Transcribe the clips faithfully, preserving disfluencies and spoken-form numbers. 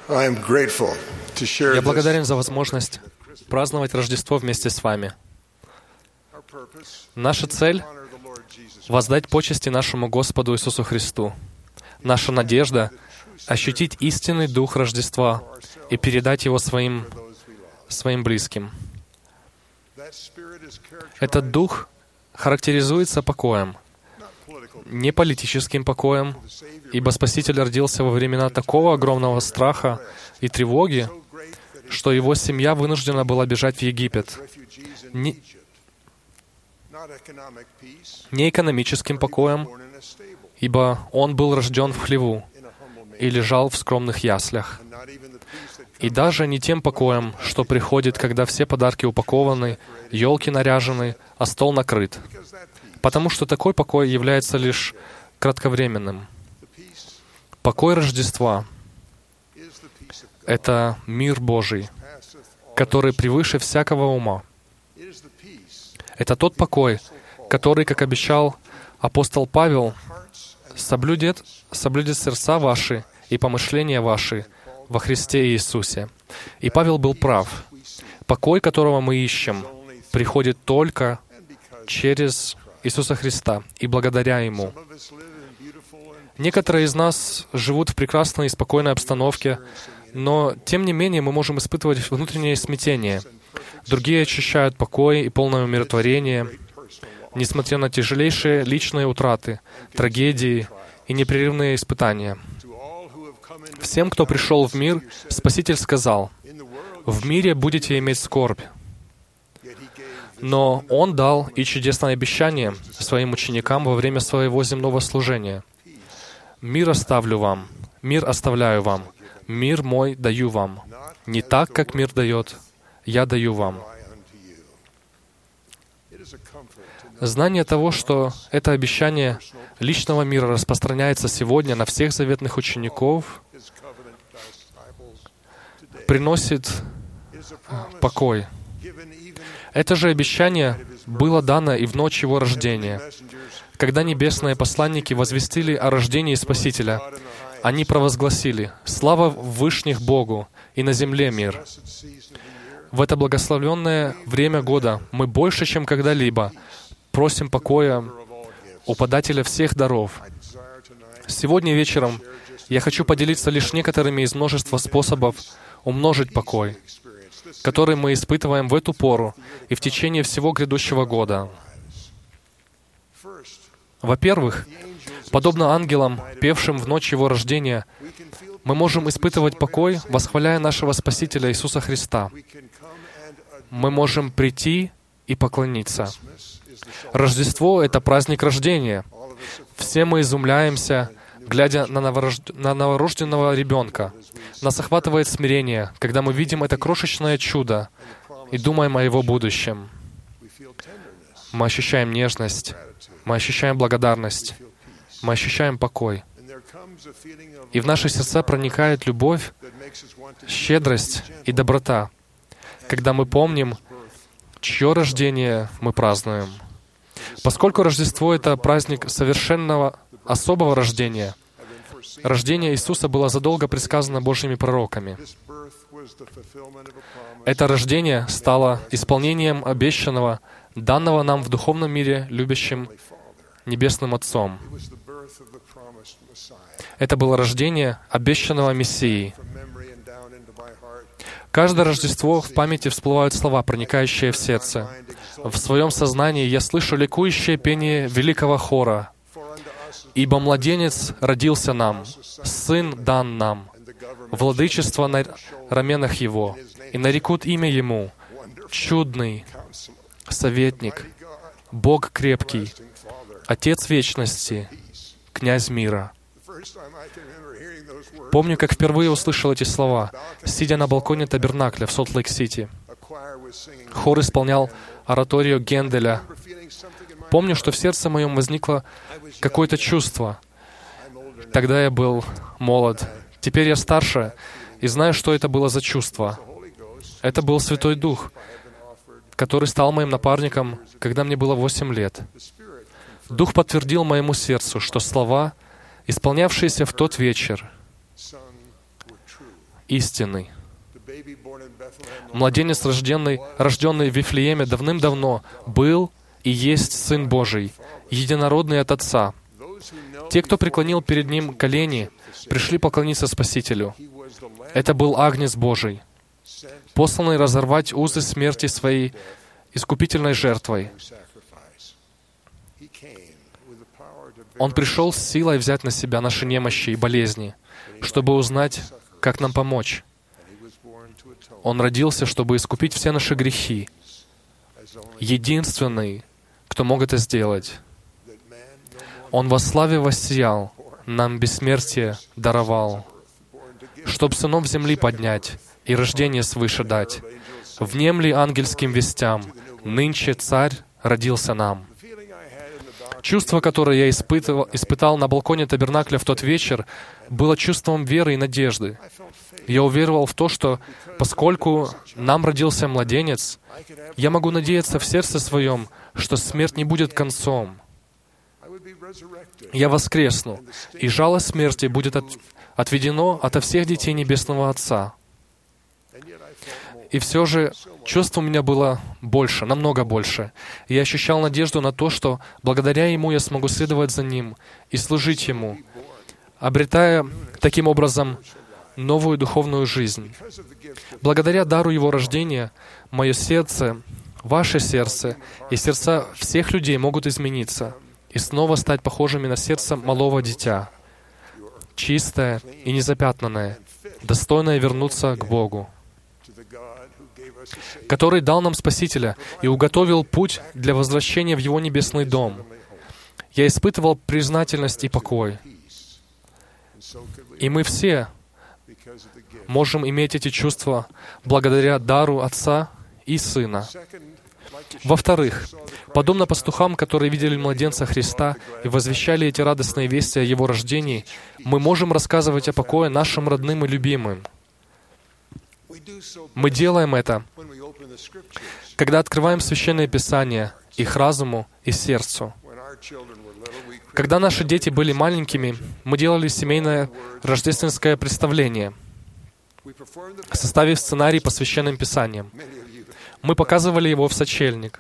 I am grateful to share Я this. благодарен за возможность праздновать Рождество вместе с вами. Наша цель — воздать почести нашему Господу Иисусу Христу. Наша надежда — ощутить истинный дух Рождества и передать его своим, своим близким. Этот дух характеризуется покоем, не политическим покоем, ибо Спаситель родился во времена такого огромного страха и тревоги, что его семья вынуждена была бежать в Египет. Не, не экономическим покоем, ибо он был рожден в хлеву и лежал в скромных яслях. И даже не тем покоем, что приходит, когда все подарки упакованы, елки наряжены, а стол накрыт. Потому что такой покой является лишь кратковременным. Покой Рождества — это мир Божий, который превыше всякого ума. Это тот покой, который, как обещал апостол Павел, соблюдет, соблюдет сердца ваши и помышления ваши во Христе Иисусе. И Павел был прав. Покой, которого мы ищем, приходит только через Иисуса Христа и благодаря Ему. Некоторые из нас живут в прекрасной и спокойной обстановке, но, тем не менее, мы можем испытывать внутреннее смятение. Другие ощущают покой и полное умиротворение, несмотря на тяжелейшие личные утраты, трагедии и непрерывные испытания. Всем, кто пришел в мир, Спаситель сказал: «В мире будете иметь скорбь». Но Он дал и чудесное обещание своим ученикам во время своего земного служения. «Мир оставлю вам, мир оставляю вам, мир мой даю вам. Не так, как мир дает, я даю вам». Знание того, что это обещание личного мира распространяется сегодня на всех заветных учеников, приносит покой. Это же обещание было дано и в ночь Его рождения. Когда небесные посланники возвестили о рождении Спасителя, они провозгласили: «Слава Вышних Богу, и на земле мир». В это благословенное время года мы больше, чем когда-либо, просим покоя у подателя всех даров. Сегодня вечером я хочу поделиться лишь некоторыми из множества способов умножить покой, который мы испытываем в эту пору и в течение всего грядущего года. Во-первых, подобно ангелам, певшим в ночь Его рождения, мы можем испытывать покой, восхваляя нашего Спасителя Иисуса Христа. Мы можем прийти и поклониться. Рождество — это праздник рождения. Все мы изумляемся, глядя на, новорожд... на новорожденного ребенка. Нас охватывает смирение, когда мы видим это крошечное чудо и думаем о его будущем. Мы ощущаем нежность, мы ощущаем благодарность, мы ощущаем покой. И в наши сердца проникает любовь, щедрость и доброта, когда мы помним, чье рождение мы празднуем. Поскольку Рождество — это праздник совершенного, особого рождения, рождение Иисуса было задолго предсказано Божьими пророками. Это рождение стало исполнением обещанного, данного нам в духовном мире любящим Небесным Отцом. Это было рождение обещанного Мессии. Каждое Рождество в памяти всплывают слова, проникающие в сердце. В своем сознании я слышу ликующее пение великого хора: «Ибо младенец родился нам, сын дан нам, владычество на раменах Его, и нарекут имя Ему: Чудный, Советник, Бог крепкий, Отец вечности, Князь мира». Помню, как впервые услышал эти слова, сидя на балконе табернакля в Солт-Лейк-Сити. Хор исполнял ораторию Генделя. Помню, что в сердце моем возникло какое-то чувство. Тогда я был молод. Теперь я старше и знаю, что это было за чувство. Это был Святой Дух, который стал моим напарником, когда мне было восемь лет. Дух подтвердил моему сердцу, что слова, исполнявшиеся в тот вечер, истинный. Младенец, рожденный, рожденный в Вифлееме давным-давно, был и есть Сын Божий, единородный от Отца. Те, кто преклонил перед Ним колени, пришли поклониться Спасителю. Это был Агнец Божий, посланный разорвать узы смерти своей искупительной жертвой. Он пришел с силой взять на себя наши немощи и болезни, чтобы узнать, как нам помочь. Он родился, чтобы искупить все наши грехи. Единственный, кто мог это сделать. Он во славе воссиял, нам бессмертие даровал, чтоб сынов земли поднять и рождение свыше дать. Внемли ангельским вестям, нынче Царь родился нам. Чувство, которое я испытывал, испытал на балконе табернакля в тот вечер, было чувством веры и надежды. Я уверовал в то, что поскольку нам родился младенец, я могу надеяться в сердце своем, что смерть не будет концом. Я воскресну, и жало смерти будет от, отведено ото всех детей Небесного Отца. И все же чувств у меня было больше, намного больше. Я ощущал надежду на то, что благодаря Ему я смогу следовать за Ним и служить Ему, обретая таким образом новую духовную жизнь. Благодаря дару Его рождения, мое сердце, ваше сердце и сердца всех людей могут измениться и снова стать похожими на сердце малого дитя, чистое и незапятнанное, достойное вернуться к Богу, который дал нам Спасителя и уготовил путь для возвращения в Его небесный дом. Я испытывал признательность и покой. И мы все можем иметь эти чувства благодаря дару Отца и Сына. Во-вторых, подобно пастухам, которые видели младенца Христа и возвещали эти радостные вести о Его рождении, мы можем рассказывать о покое нашим родным и любимым. Мы делаем это, когда открываем Священное Писание их разуму и сердцу. Когда наши дети были маленькими, мы делали семейное рождественское представление, составив сценарий по Священным Писаниям. Мы показывали его в сочельник.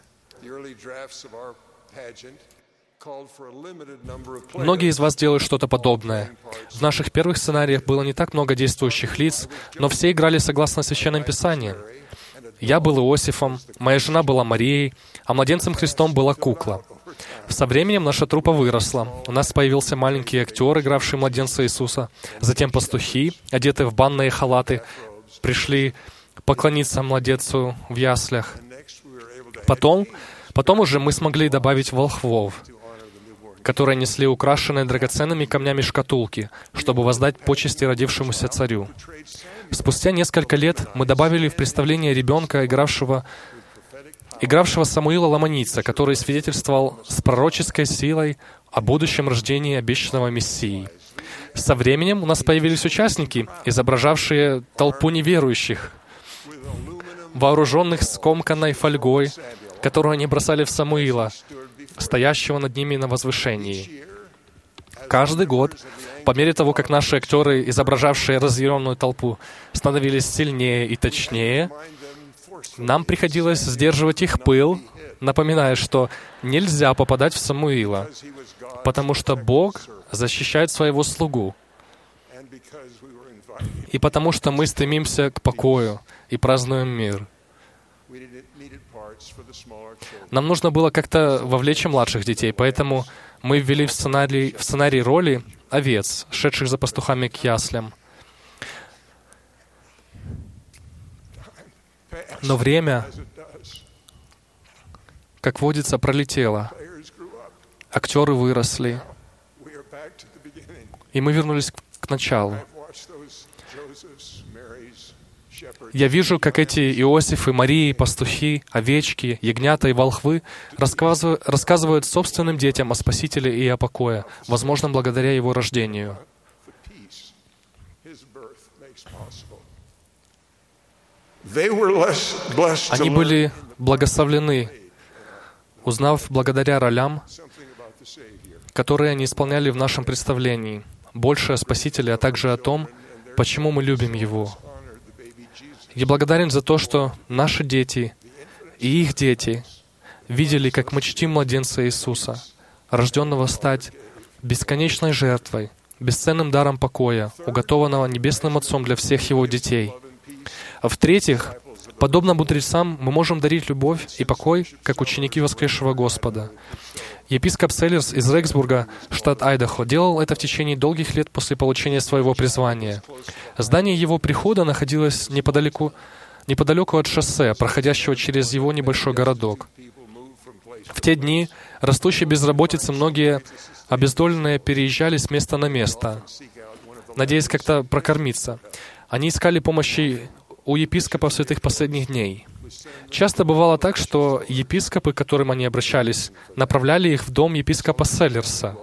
Многие из вас делают что-то подобное. В наших первых сценариях было не так много действующих лиц, но все играли согласно Священным Писаниям. Я был Иосифом, моя жена была Марией, а младенцем Христом была кукла. Со временем наша труппа выросла. У нас появился маленький актер, игравший младенца Иисуса. Затем пастухи, одетые в банные халаты, пришли поклониться младенцу в яслях. Потом, потом уже мы смогли добавить волхвов, которые несли украшенные драгоценными камнями шкатулки, чтобы воздать почести родившемуся царю. Спустя несколько лет мы добавили в представление ребенка, игравшего, игравшего Самуила Ламанийца, который свидетельствовал с пророческой силой о будущем рождении обещанного Мессии. Со временем у нас появились участники, изображавшие толпу неверующих, вооруженных скомканной фольгой, которую они бросали в Самуила, стоящего над ними на возвышении. Каждый год, по мере того, как наши актеры, изображавшие разъяренную толпу, становились сильнее и точнее, нам приходилось сдерживать их пыл, напоминая, что нельзя попадать в Самуила, потому что Бог защищает своего слугу, и потому что мы стремимся к покою и празднуем мир. Нам нужно было как-то вовлечь младших детей, поэтому мы ввели в сценарий, в сценарий роли овец, шедших за пастухами к яслям. Но время, как водится, пролетело. Актеры выросли, и мы вернулись к началу. Я вижу, как эти Иосифы, Марии, пастухи, овечки, ягнята и волхвы рассказывают, рассказывают собственным детям о Спасителе и о покое, возможно, благодаря Его рождению. Они были благословлены, узнав благодаря ролям, которые они исполняли в нашем представлении, больше о Спасителе, а также о том, почему мы любим Его. Я благодарен за то, что наши дети и их дети видели, как мы чтим младенца Иисуса, рожденного стать бесконечной жертвой, бесценным даром покоя, уготованного Небесным Отцом для всех Его детей. А в-третьих, подобно мудрецам, мы можем дарить любовь и покой, как ученики воскресшего Господа. Епископ Селлерс из Рексбурга, штат Айдахо, делал это в течение долгих лет после получения своего призвания. Здание его прихода находилось неподалеку, неподалеку от шоссе, проходящего через его небольшой городок. В те дни растущей безработицы многие обездоленные переезжали с места на место, надеясь как-то прокормиться. Они искали помощи у епископов святых последних дней. Часто бывало так, что епископы, к которым они обращались, направляли их в дом епископа Селлерса.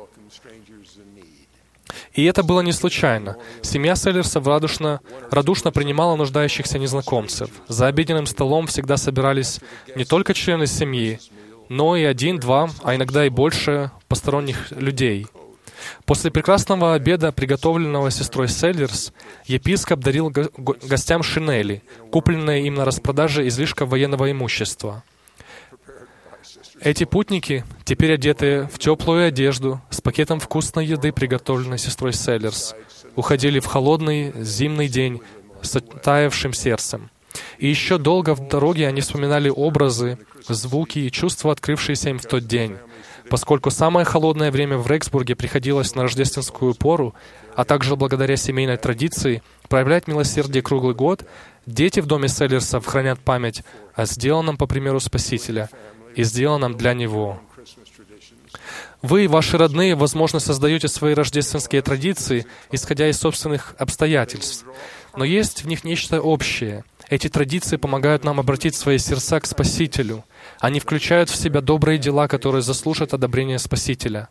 И это было не случайно. Семья Селлерса радушно, радушно принимала нуждающихся незнакомцев. За обеденным столом всегда собирались не только члены семьи, но и один, два, а иногда и больше посторонних людей. После прекрасного обеда, приготовленного сестрой Селлерс, епископ дарил го- гостям шинели, купленные им на распродаже излишков военного имущества. Эти путники, теперь одетые в теплую одежду, с пакетом вкусной еды, приготовленной сестрой Селлерс, уходили в холодный зимний день с оттаявшим сердцем. И еще долго в дороге они вспоминали образы, звуки и чувства, открывшиеся им в тот день. Поскольку самое холодное время в Рексбурге приходилось на рождественскую пору, а также благодаря семейной традиции проявлять милосердие круглый год, дети в доме Селлерсов хранят память о сделанном по примеру Спасителя и сделанном для Него. Вы и ваши родные, возможно, создаете свои рождественские традиции, исходя из собственных обстоятельств. Но есть в них нечто общее. Эти традиции помогают нам обратить свои сердца к Спасителю. Они включают в себя добрые дела, которые заслужат одобрения Спасителя.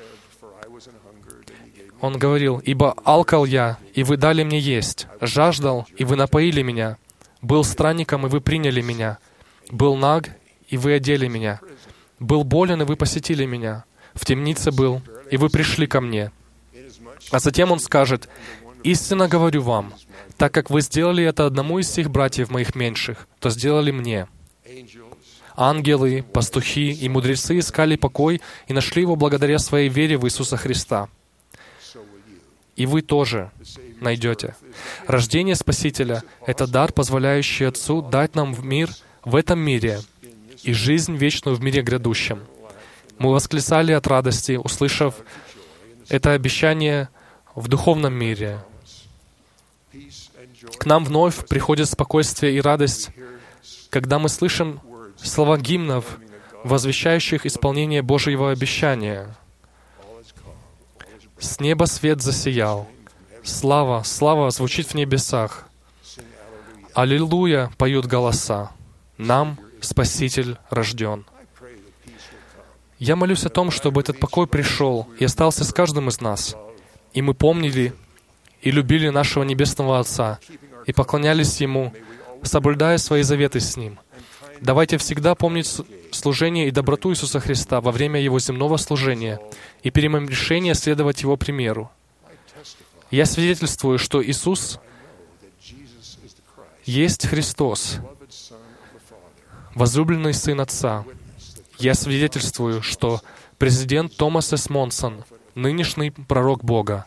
Он говорил: «Ибо алкал я, и вы дали мне есть, жаждал, и вы напоили меня, был странником, и вы приняли меня, был наг, и вы одели меня, был болен, и вы посетили меня, в темнице был, и вы пришли ко мне». А затем он скажет: «Истинно говорю вам, так как вы сделали это одному из всех братьев моих меньших, то сделали мне». Ангелы, пастухи и мудрецы искали покой и нашли его благодаря своей вере в Иисуса Христа. И вы тоже найдете. Рождение Спасителя — это дар, позволяющий Отцу дать нам в мир в этом мире и жизнь вечную в мире грядущем. Мы восклицали от радости, услышав это обещание в духовном мире. К нам вновь приходит спокойствие и радость, когда мы слышим слова гимнов, возвещающих исполнение Божьего обещания. «С неба свет засиял, слава, слава звучит в небесах. Аллилуйя поют голоса, нам Спаситель рожден». Я молюсь о том, чтобы этот покой пришел и остался с каждым из нас, и мы помнили и любили нашего Небесного Отца, и поклонялись Ему, соблюдая свои заветы с Ним. Давайте всегда помнить служение и доброту Иисуса Христа во время Его земного служения и примем решение следовать Его примеру. Я свидетельствую, что Иисус есть Христос, возлюбленный Сын Отца. Я свидетельствую, что президент Томас С. Монсон, нынешний пророк Бога,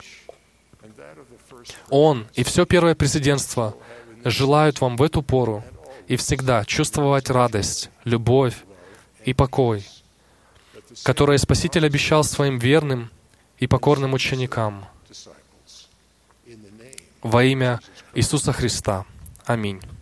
он и все первое президентство желают вам в эту пору и всегда чувствовать радость, любовь и покой, которые Спаситель обещал своим верным и покорным ученикам. Во имя Иисуса Христа. Аминь.